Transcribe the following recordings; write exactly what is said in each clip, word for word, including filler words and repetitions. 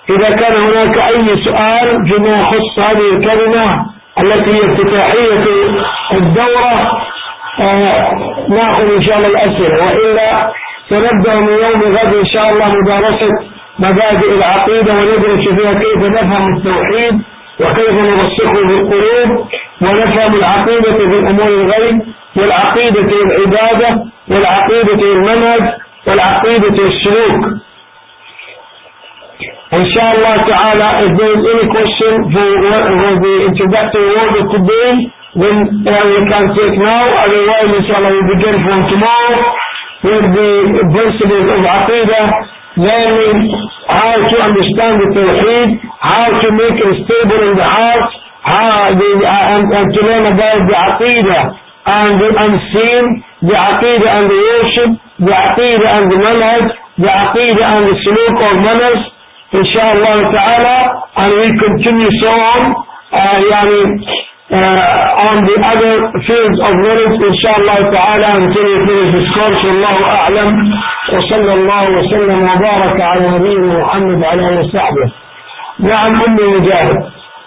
إذا كان هناك أي سؤال فيما يخص هذه الكلمة التي هي افتتاحية الدورة آه نأخذ إن شاء الله الأسئلة، وإلا سنبدأ من يوم غد إن شاء الله مدارسة مبادئ العقيدة وندرس فيها كيف نفهم التوحيد وكيف نرسخه في القلوب ونفهم العقيدة في أمور الغيب والعقيدة العبادة والعقيدة المنهج والعقيدة السلوك. إن شاء الله تعالى, if there is any question for, for the introductory word of today, then uh, we can take now. Otherwise, inshallah, we begin from tomorrow with the principles of Aqidah, learning how to understand the Tawheed, how to make it stable in the heart, how the, uh, and, and to learn about the Aqidah and the unseen, the Aqidah and the worship, the Aqidah and the manhaj, the Aqidah and the suluk or manners, inshallah ta'ala, and we continue so on, uh, yani, uh, on the other fields of knowledge, inshallah ta'ala, until we finish this course. Wallahu a'lam, wa sallallahu wa sallam wa baraka ala nabiyyina Muhammad wa ala alihi wa sahbihi. Na'am, Ummi Mujahid.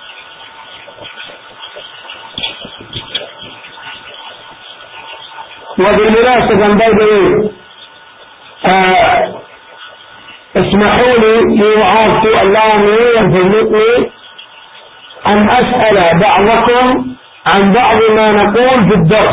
وبالمناسبة by the way, uh, اسمحوا لي يوعظت الله ينفذني أن أسأل بعضكم عن بعض ما نقول في الدرس،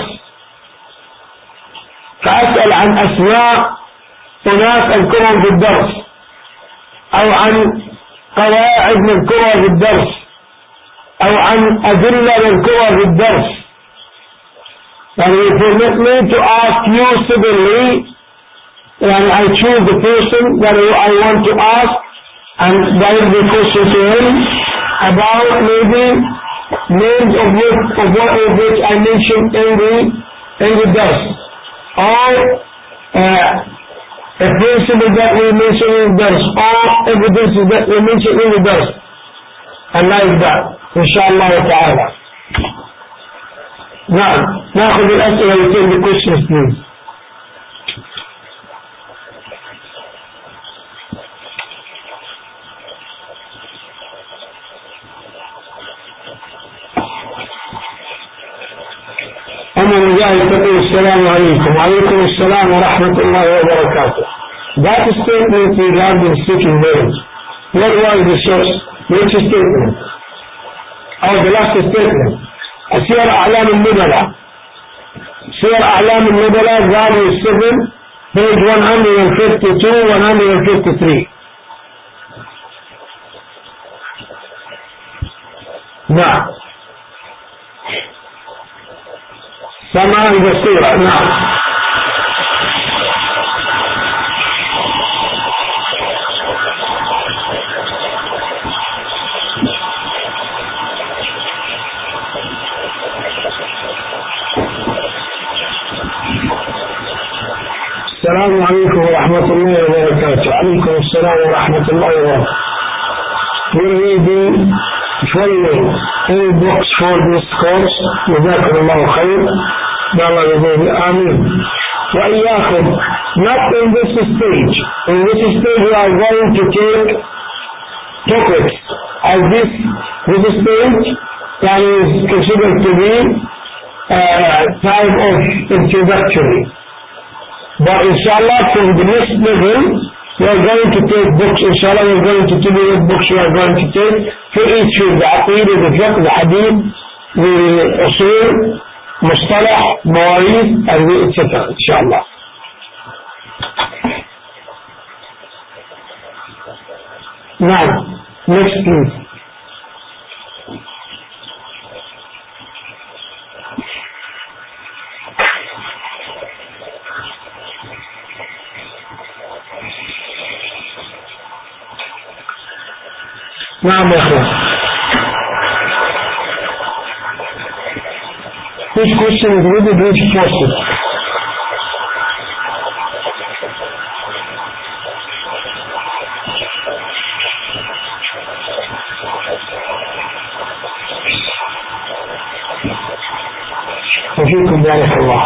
فأسأل عن أسماء أناس أذكرهم في الدرس أو عن قواعد نذكرها في الدرس أو عن أدلة نذكرها في الدرس. يعني you permit me to ask you civilly, and I choose the person that I want to ask and that is the question to him about maybe names of which, of what of which I mentioned in the in the dars, or uh, a principle that we mentioned in the dars, or evidences that we mentioned in the dars, and like that, inshallah ta'ala. نعم, نأخذ الأسئلة and take the questions please. أنا مجاهد تقول السلام عليكم. وعليكم السلام ورحمة الله وبركاته. That statement regarding speaking names, what was the source? Which statement? Or the last statement? سير أعلام النبلاء, سير أعلام النبلاء volume seven page one hundred fifty-two one hundred fifty-three. نعم, سماء بصيرة. نعم. السلام عليكم ورحمة الله وبركاته. عليكم السلام ورحمة الله وبركاته. Will we be following any books for this course? جزاكم الله خير. الله يجزيك. آمين. وإياكم. Not in this stage. In this stage we are going to take topics. As this this stage that is considered to be uh, time of introductory. But inshallah from the next level we are going to take books. Inshallah we are going to tell you what books we are going to take for each field: the Aqidah, the Fiqh, the Hadith, the Usul, Mustalah, Mawarith, and the et cetera. Inshallah. Now, next please. نعم يا أخوان. This question is really very important. وفيكم بارك الله.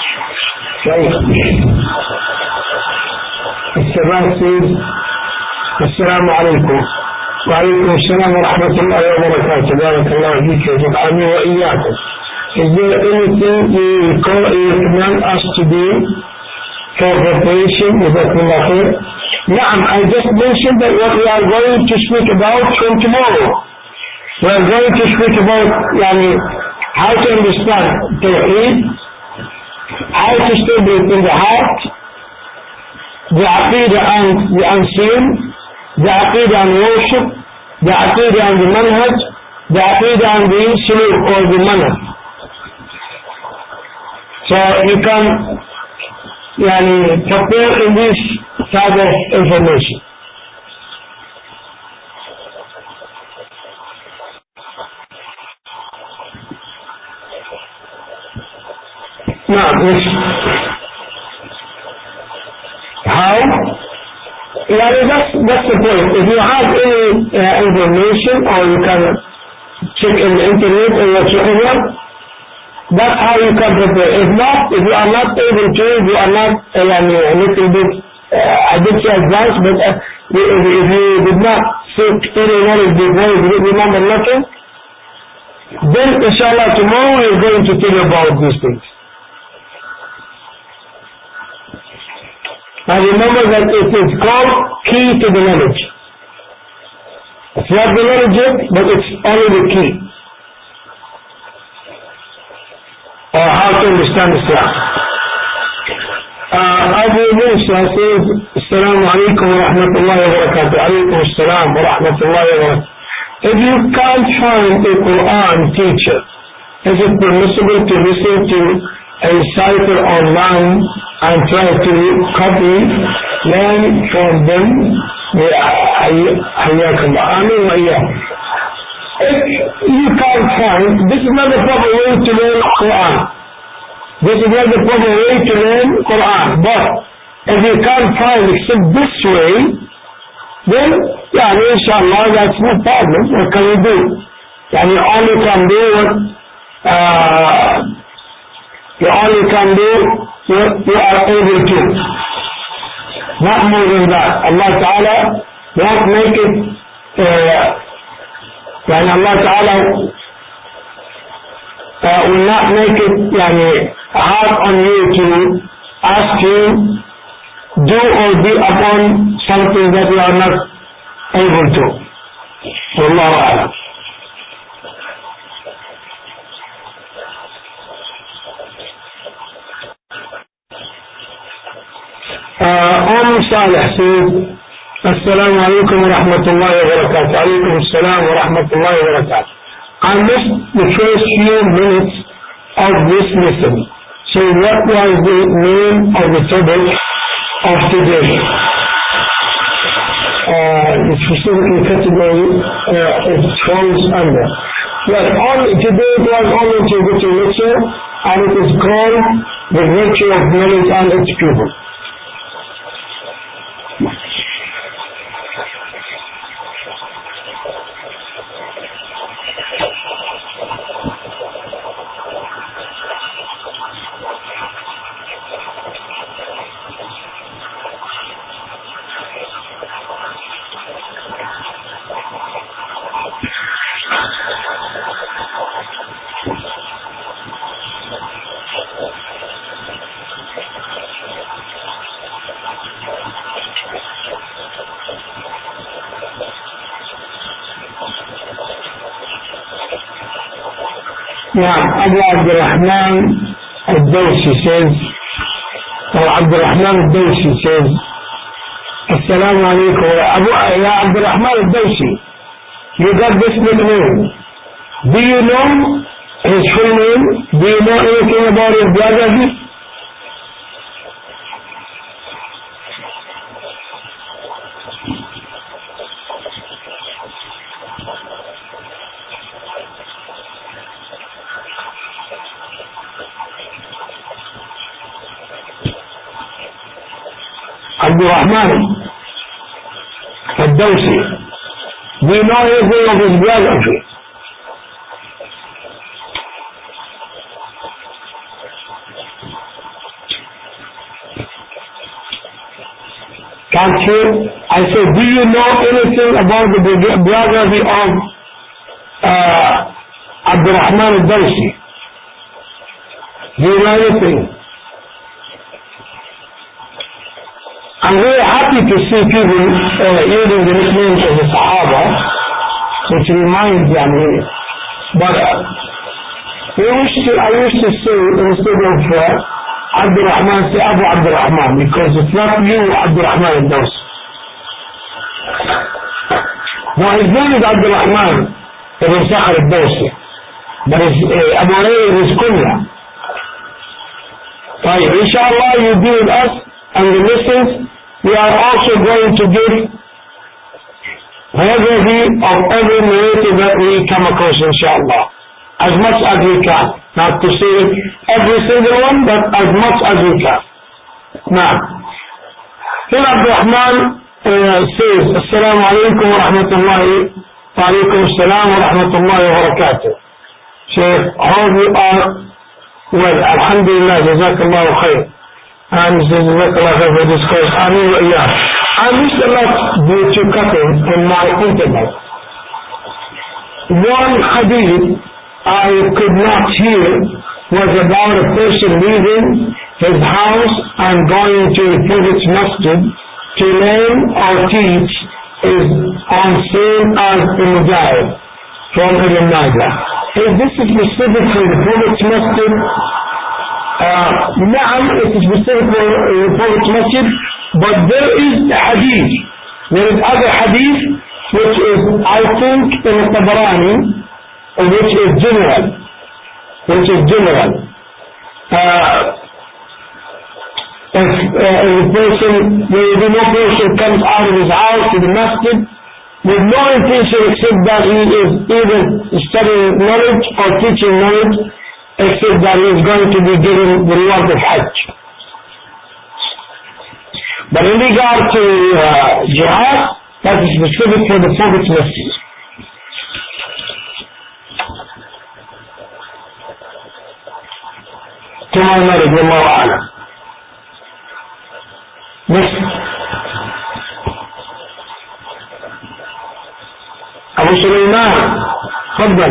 السبع says السلام عليكم. وعليكم السلام ورحمة الله وبركاته. بارك الله فيك وجعلني وإياكم. Is there anything you recommend us to do for preparation? Jazakumullah khair. Naam, I just mentioned that what we are going to speak about from tomorrow. We are going to speak about yani, how to understand Tawheed, how to stay in the heart, the Aqidah and the unseen, the Aqidah and worship, the Aqidah and the manhaj, the Aqidah and the suluk or the manner. So you can yani, prepare in this type of information. Now, this, how? Yeah, that's, that's the point. If you have any uh, information or you can check in the internet or whatsoever, that's how you can prepare. If not, if you are not able to, if you are not uh, a little bit, uh, I did say advanced, but uh, if, if you did not seek any knowledge before, if you remember nothing, then inshallah tomorrow we are going to tell you about these things. Now remember that it is called key to the knowledge. It's not the knowledge yet, but it's only the key. Or how to understand Islam. Uh, Abu Musa says, Assalamu alaikum wa rahmatullahi wa barakatuh. Alaikum assalam wa rahmatullahi wa barakatuh. If you can't find a Quran teacher, is it permissible to listen to a cipher online and try to copy, learn from them? حياكم الله. آمين وإياكم. If you can't find, this is not the proper way to learn Quran. This is not the proper way to learn Quran. But if you can't find except this way, then, yeah, inshallah, that's no problem. What can you do? And you only can do what, uh, you only can do what you are able to. Not more than that. Allah Ta'ala won't make it, uh, and Allah Ta'ala uh, will not make it yani, hard on you to ask you do or be upon something that you are not able to. Wallahu a'lam. Umm Saleh says, Assalamu alaikum wa rahmatullahi wa barakatuh. Alaikum assalam wa rahmatullahi wa barakatuh. I missed the first few minutes of this lesson. So what was the name of the topic of today? Uh, the specific category uh, it falls under. Well, only, today it was only to go to lecture, and it is called The Virtue of Knowledge and Its People. نعم أبو عبد الرحمن الدوسي says أو عبد الرحمن الدوسي says السلام عليكم أبو يا عبد الرحمن الدوسي you got this name. Do you know his full name? Do you know anything about his biography? Abdul Rahman Al-Dawsi. We know anything of his biography. Can't hear? I said, do you know anything about the biography of uh, Abdurrahman al-Dawsi? Do you know anything? I'm very happy to see people uh, using the nicknames of the Sahaba, which reminds them. But uh, we used to, I used to say instead of uh, Abdurrahman, say Abu Abdurrahman, because it's not you, Abdurrahman al-Dawsi. Now his name is Abdurrahman ibn Sakhr al-Dawsi, but his, uh, Abu Hurairah is his kunya. Right, inshallah you be with us and the listeners. We are also going to give biography of every narrative that we come across, inshallah, as much as we can. Not to say every single one, but as much as we can. Now, here Abdurrahman uh, says, Assalamu alaikum wa rahmatullahi wa alaikum assalam wa rahmatullahi wa barakatuh. Shaykh, how you are? Well, alhamdulillah, jazakallahu khair. And jazakallah khair for this course. Ameen wa iyah. I missed a lot due to cutting in my internet. One hadith I could not hear was about a person leaving his house and going to the Prophet's masjid to learn or teach is on same as the Mujahid from Ibn Majah. Is this specific for the Prophet's masjid? Uh, Na'am, it is specific for the Prophet's masjid, but there is a hadith. There is other hadith which is, I think, in Tabarani, which is general. Which is general. Uh, if, uh, if a person, there is no person comes out of his house to the masjid with no intention except that he is either studying knowledge or teaching knowledge, except that he is going to be given the reward of Hajj. But in regard to uh, jihad, that is specific for the Prophet's masjid. To my knowledge, Wallahu a'lam. Next. Abu Sulaiman, تفضل.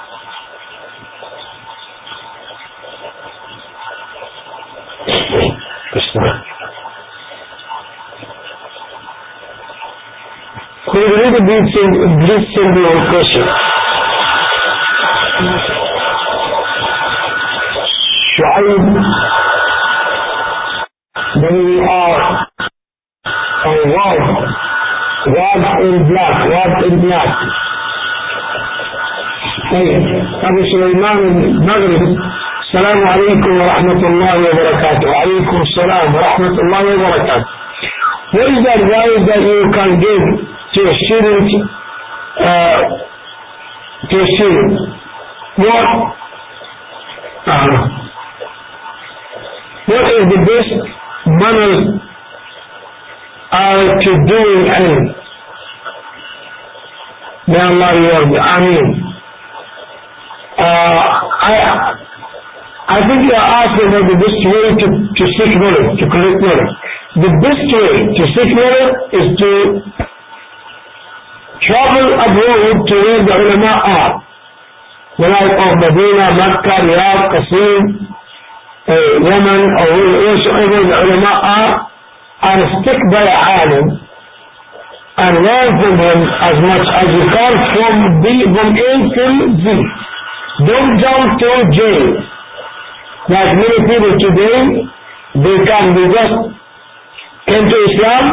Could you read a brief simple question? Shu'aib, when we are on Wad, Wad in black, Wad in black. طيب أبو سليمان المغرب السلام عليكم ورحمة الله وبركاته. وعليكم السلام ورحمة الله وبركاته. What is the advice that you can give to a student, uh, to a student? What, uh, what is the best manners are to doing ilm? May Allah reward you. Ameen. Uh, I, I think you are asking about the best way to, to seek knowledge, to collect knowledge. The best way to seek knowledge is to travel abroad to where the ulama are. The like of Medina, Makkah, Riyadh, Qasim, uh, Yemen, or wheresoever the ulama are, and stick by a alim and learn from him as much as you can from B, from A till Z. Don't jump to jail. Like many people today, they come, they just came to Islam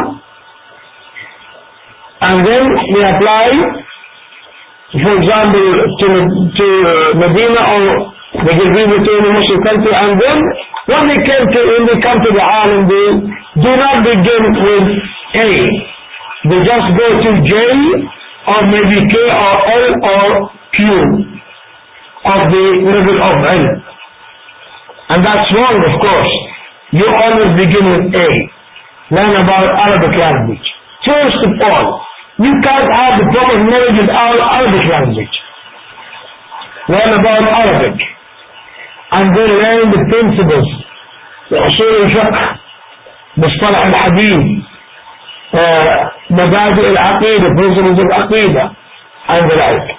and then they apply, for example, to, to Medina, or they get people to the Muslim country, and then when they came to, when they come to the alim, they do not begin with A. They just go to J or maybe K or L or Q of the level of ilm. And that's wrong, of course. You always begin with A. Learn about Arabic language. First of all, you can't have the proper knowledge of Arabic language. Learn about Arabic. And then learn the principles. The usul al-fiqh. Mustalah al-hadith. مبادئ العقيدة principles العقيدة and the like.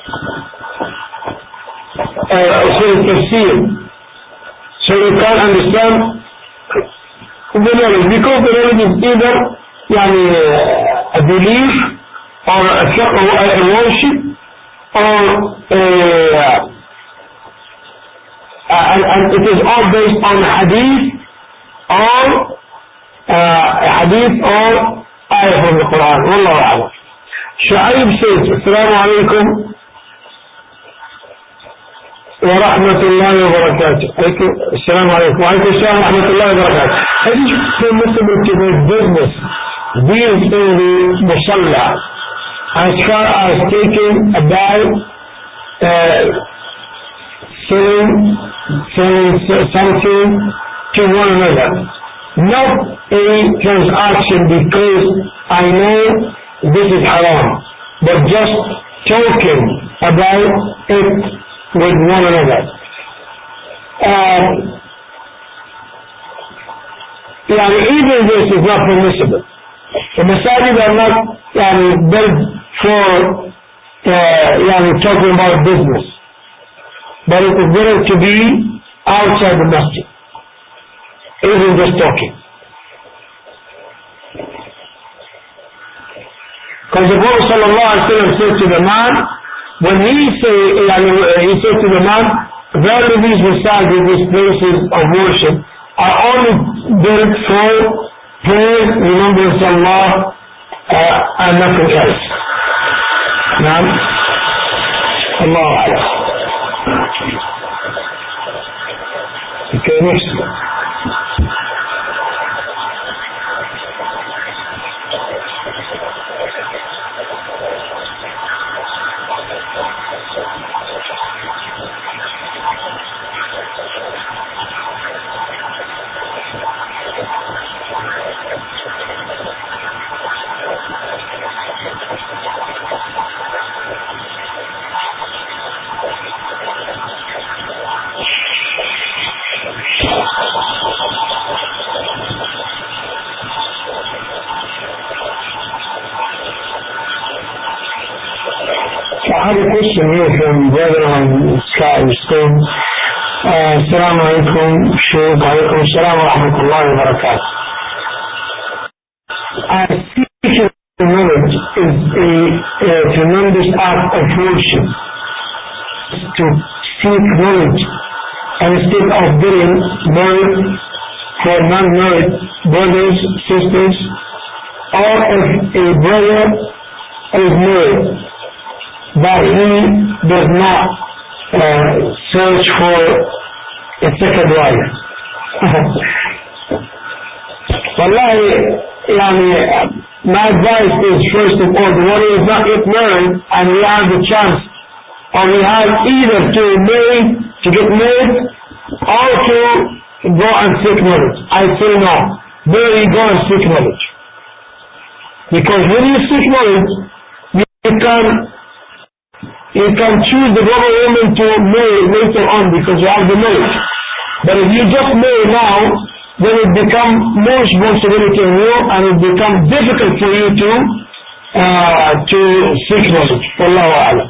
أصول التفسير, so you can understand the knowledge, because the knowledge is either يعني a belief or a, or a worship or a, and, and it is all based on hadith or uh, hadith or ayah from the Quran. Wallahu a'lam. Shu'aib says, Assalamu alaikum wa rahmatullahi wa barakatuh. Assalamu alaikum wa alaikum assalam wa rahmatullahi wa barakatuh. It is permissible to do business deals in the musalla as far as taking a buy, uh, selling, selling something to one another. Not a transaction because I know this is haram, but just talking about it with one another. Uh, يعني even this is not permissible. The masajid are not يعني, built for uh, يعني, talking about business, but it is better to be outside the masjid, even just talking. Because the Prophet sallallahu alaihi wasallam said to the man, when he say, يعني, he said to the man, verily these masajid, these places of worship, are only built for prayer, remembrance of Allah, uh, and nothing else. Now, Allahu Akbar. Okay, next. I have a question here from brother on Sky Stone. Assalamu alaikum, Shaykh. Alaikum assalam wa rahmatullahi wa barakatuh. As seeking knowledge is a, a tremendous act of worship. To seek knowledge and instead of getting married for non-married brothers, sisters, or if a brother is married, but he does not uh, search for a second wife. Wallahi, yani, my advice is first of all, the one who is not yet married and we have the chance, or we have either to marry, to get married, or to go and seek knowledge. I say no. There you go and seek knowledge. Because when you seek knowledge, you can You can choose the brother woman to marry later on because you have the knowledge. But if you just marry now, then it becomes more responsibility on you and it becomes difficult for you to uh, to seek knowledge. Wallahu a'lam.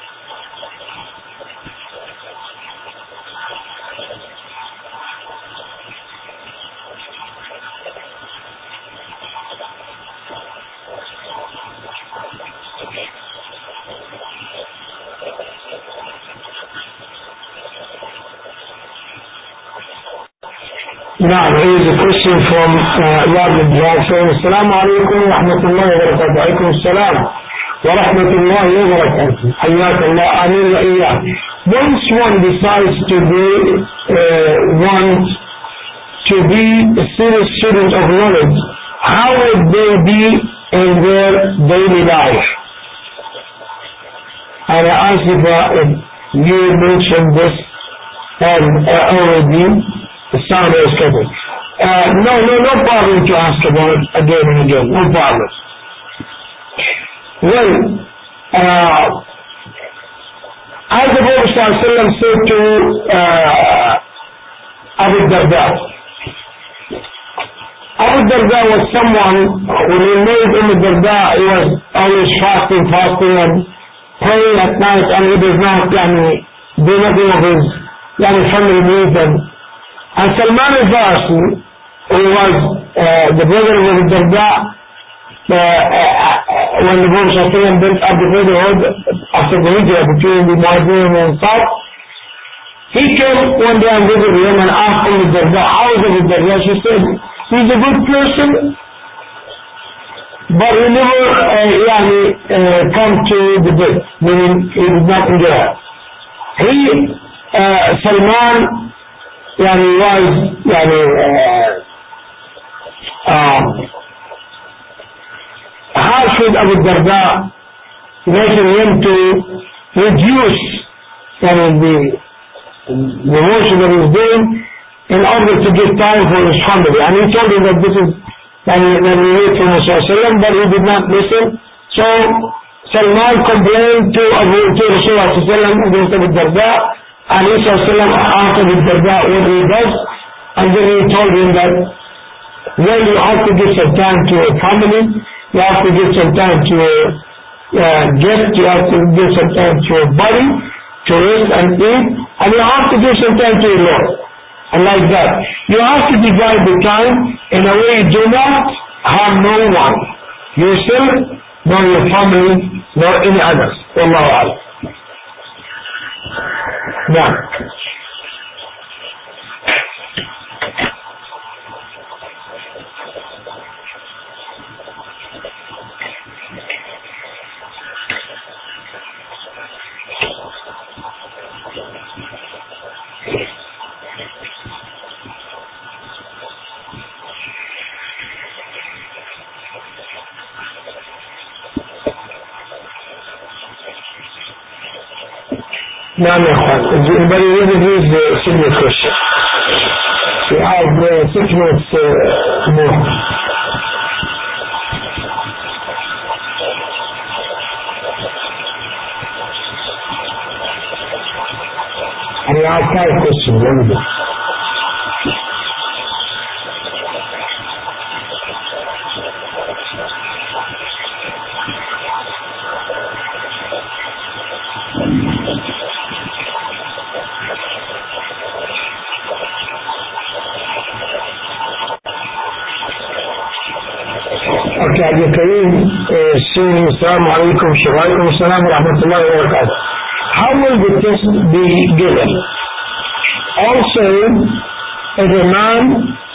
Now, here is a question from Rad ibn saying, Assalamu alaikum wa rahmatullahi wa barakatuh. Alaikum assalam wa rahmatullahi wa barakatuh. Hayyak Allah, ameen wa iyyah. Once one decides to be, uh, want to be a serious student of knowledge, how would they be in their daily life? And I ask if, uh, if you mentioned this um, uh, already, the sound is covered. Uh, no, no, no problem to ask about it again and again. No problem. Well, uh, as the Prophet ﷺ said to uh, Abu Darda, Abu Darda was someone, when he made Umm Darda, he was always fasting, fasting and praying at night, and he does not yani, do nothing of his yani, family needs. And, and Salman al-Farsi, who was uh, the brother of Abu Darda, uh, uh, when the Prophet built up the brotherhood after the hijrah between the Muhajirin and South, he came one day and visited him and asked Abu Darda, how is Abu Darda? She said, he's a good person, but he never uh, yani, uh, come to the bed, meaning he did not enjoy it. He, uh, Salman, yani, was yani, uh, um, harsh with Abu Darda, making him to reduce yani, the, the worship that he was doing in order to give time for his family. And he told him that this is when we wait for Rasulullah, but he did not listen. So Salman complained to Abu to Rasulullah against Abu Darda, and he asked Abu Darda what he does, and then he told him that well, you have to give some time to your family, you have to give some time to your uh, guest, you have to give some time to your body to rest and eat, and you have to give some time to your Lord. And like that, you have to divide the time in a way you do not harm no one, yourself, nor your family, nor any others. Wallahu a'lam. Now, نعم يا اخوان anybody really needs the similar question we have uh, six minutes uh, more and we have five questions let me go عبد الكريم السوري السلام عليكم وعليكم السلام ورحمة الله وبركاته. How will the test be given? Also, if a man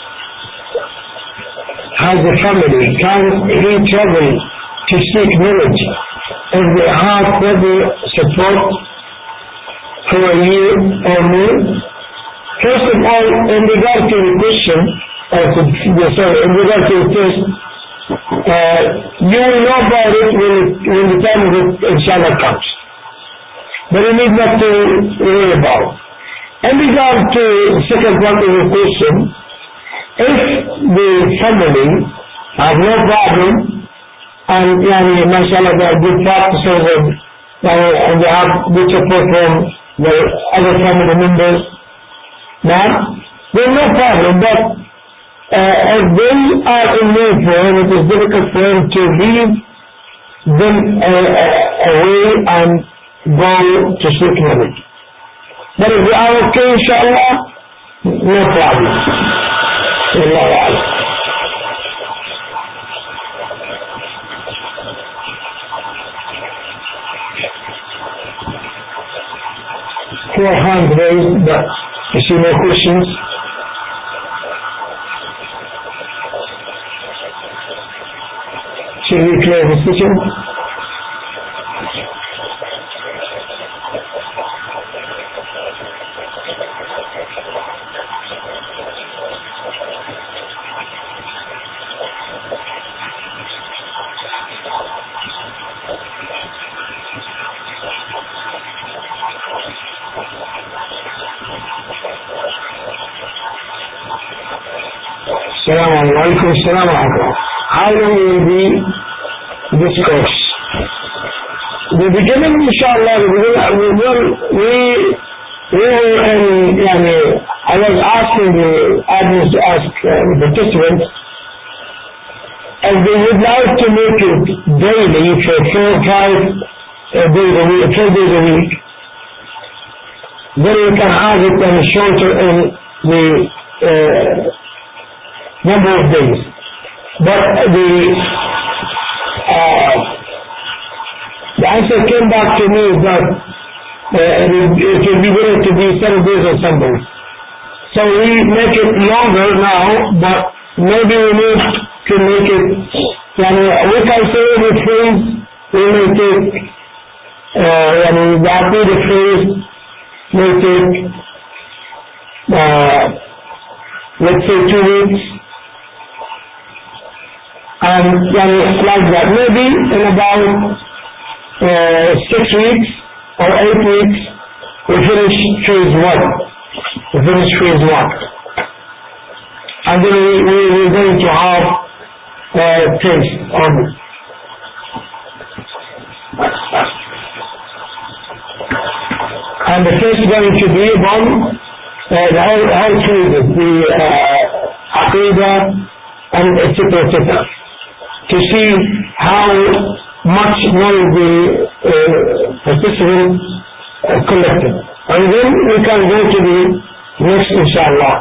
has a family, can he travel to seek knowledge if they have further support for a year or more? First of all, in regard to the question, or to, sorry, in regard to the test, Uh, you will know about it when, it, when the time of it inshallah comes. But you need not to worry about it. In regard to the second part of the question, if the family have no problem and yani, mashallah they are good practices and, and they have good support from the other family members, now, there's no problem, but Uh, if they are in need for him, it is difficult for him to leave them uh, uh, away and go to seek knowledge. But if they are okay, inshallah, no problem. Wallahu a'lam. Four hands raised, but you see no questions. Should we close the session? Assalamu alaikum. Assalamu alaikum. How long will be this course? The beginning, inshallah, the beginning, we will, we, we will, um, yani, I was asking the admins to ask uh, the participants and they would like to make it daily for four, five uh, days a week, four days a week, then we can have it and shorter in the uh, number of days. But the uh, the answer came back to me that uh, it, it will be better to be seven days or Sundays. So we make it longer now, but maybe we need to make it, yani, we can say the phrase, we may take, uh, yani, the Aqidah phrase may take, uh, let's say two weeks, and yani, like that. Maybe in about uh, six weeks or eight weeks, we finish phase one. We finish phase one. And then we, we, we're going to have uh, taste on it. And the first is going to be on uh, the whole, whole phases, the uh, Aqidah and et cetera, et cetera, to see how much knowledge the uh, participants uh, collected. And then we can go to the next, inshallah.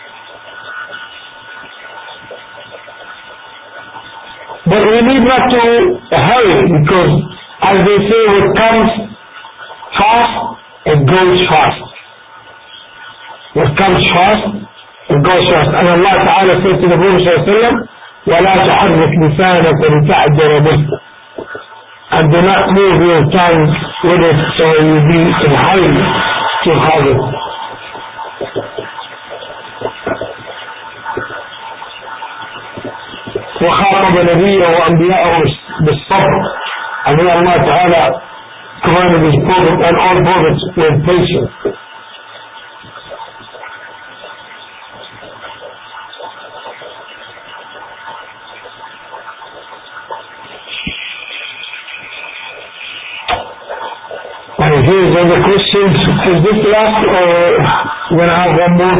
But we need not to hurry, because as they say, what comes fast, it goes fast. What comes fast, it goes fast. And Allah Ta'ala says to the Prophet Sallallahu Alaihi Wasallam, وَلَا تَحَرِّكْ لِسَانَكَ لِتَعْجَلَ بِهِ. And do not move your tongue with it so you will be in hurry to have it. وخاطب نبيه وأنبياءه بالصبر. And then Allah Ta'ala commanded His Prophet and all prophets with patience. And here's other questions. Is this last or we're going to have one more?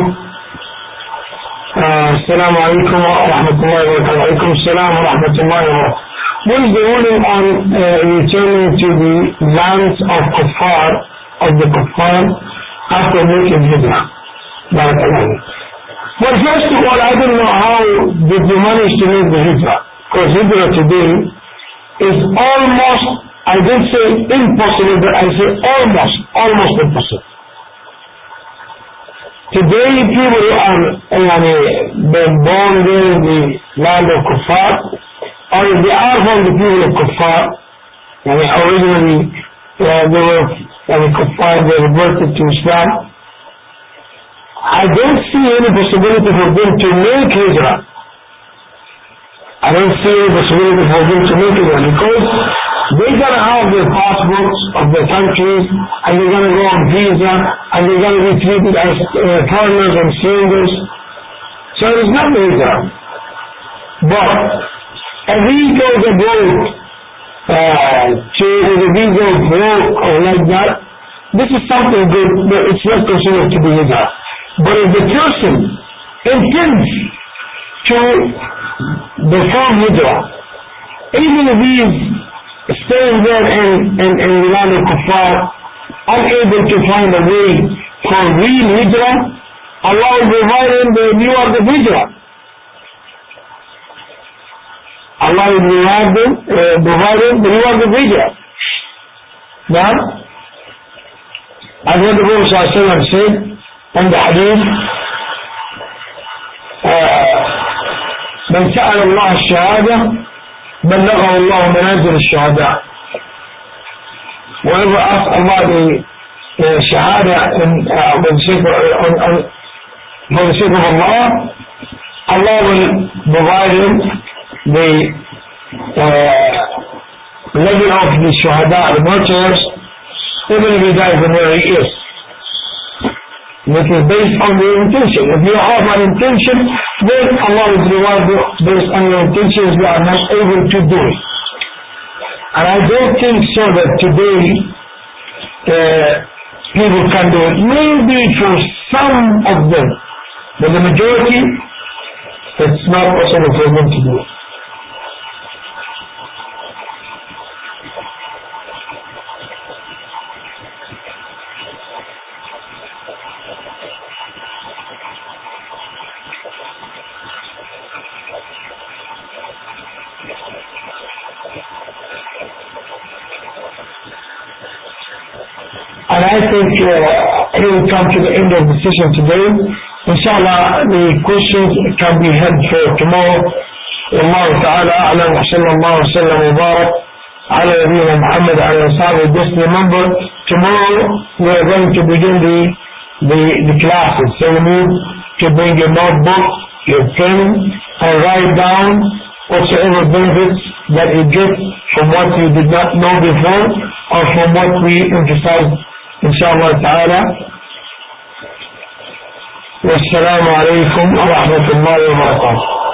Assalamu alaikum wa rahmatullahi wa barakatuh. Alaikum assalam wa rahmatullahi wa barakatuh. What is the ruling on uh, returning to the lands of kuffar, of the kuffar, after making hijrah? Barakallahu. Well, first of all, I don't know how did you manage to make the hijrah. Because hijrah today is almost, I didn't say impossible, but I say almost, almost impossible. Today, people who are yani, been born there in the land of kuffar, or if they are from the people of kuffar, yani, originally uh, they were yani, kuffar, they reverted to Islam, I don't see any possibility for them to make hijrah. I don't see any possibility for them to make hijrah, because they're going to have their passports of their countries, and they're going to go on visa, and they're going to be treated as uh, foreigners and strangers. So it's not hijrah. But if he goes abroad uh, to the visa of work or like that, this is something good, but it's not considered to be hijrah. But if the person intends to perform hijrah, even if he is staying there in, in, in the land of kuffar, unable to find a way for real hijrah, Allah will provide him the reward of hijrah. Allah will provide him, uh, provide him the reward of hijrah. Now, as what the Prophet Sallallahu Alaihi Wasallam said in the hadith, من سأل الله الشهادة بلغه الله منازل الشهداء. Whoever asks Allah the shahada for the sake of Allah, Allah will provide him the uh, level of the shuhada, the martyrs, even if he dies in where he is. This is based on your intention. If you have an intention, then Allah will reward you based on your intentions you are not able to do it. And I don't think so that today uh, people can do it. Maybe for some of them, but the majority, it's not possible for them to do it. And I think uh, we will come to the end of the session today. Inshallah, the questions can be held for tomorrow. Allah Ta'ala a'lam wa sallallahu wa sallam wa barak ala nabiyyina Muhammad ala ashabihi. Just remember, tomorrow we are going to begin the, the, the classes. So you need to bring your notebook, your pen, and write down whatsoever benefits that you get from what you did not know before or from what we emphasized. Inshallah ta'ala. Wassalamu alaikum wa rahmatullahi wa barakatuh.